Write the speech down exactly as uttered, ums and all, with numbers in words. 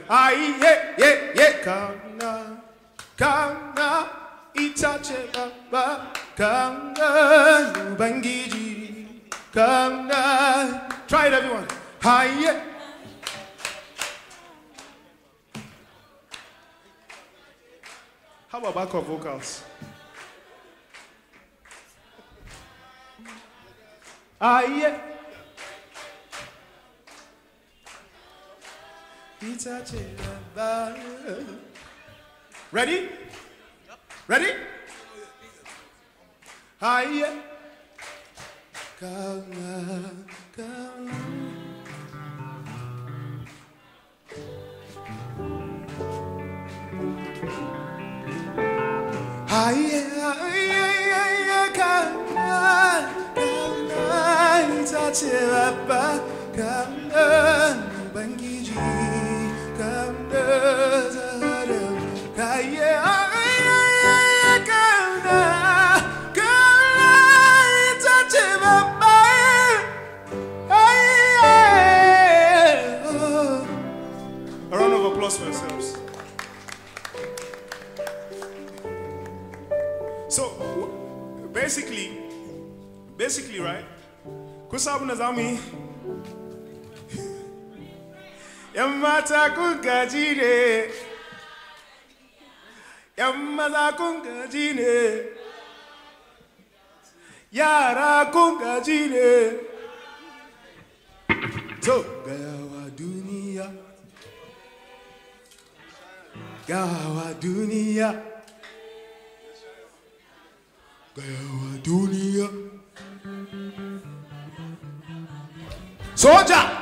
Ai, yeah, yeah, yeah. Kana, kana, itache baba, kana, ubangiji, kana. Try it, everyone. Hi, yeah. How about backup vocals? Ah, yeah. Ready? Ready? Ah, yeah. Come, come. Ah, yeah, ah, yeah, yeah, yeah, come on, come on, itache baba, come on, ubangiji, come on, zahara, ah, yeah, ah, yeah, yeah, yeah, come on, come on, itache baba, ah, yeah. Oh. A round of applause for yourselves. So basically, basically, right? Kusabu nazami. Yamata kungajine. Yamata kungajine. Yara kungajine. So gawa dunia. Gawa dunia. Gawa dunia. Soldier!